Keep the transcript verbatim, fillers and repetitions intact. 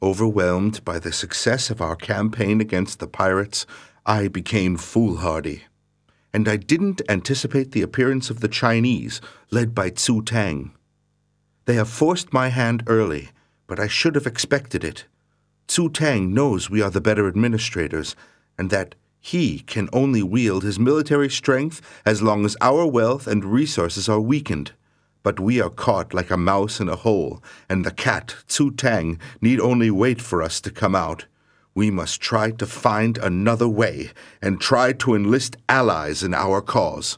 Overwhelmed by the success of our campaign against the pirates, I became foolhardy. And I didn't anticipate the appearance of the Chinese, led by Zhu Tang. They have forced my hand early, but I should have expected it. Zhu Tang knows we are the better administrators, and that he can only wield his military strength as long as our wealth and resources are weakened. But we are caught like a mouse in a hole, and the cat, Zhu Tang, need only wait for us to come out. We must try to find another way, and try to enlist allies in our cause.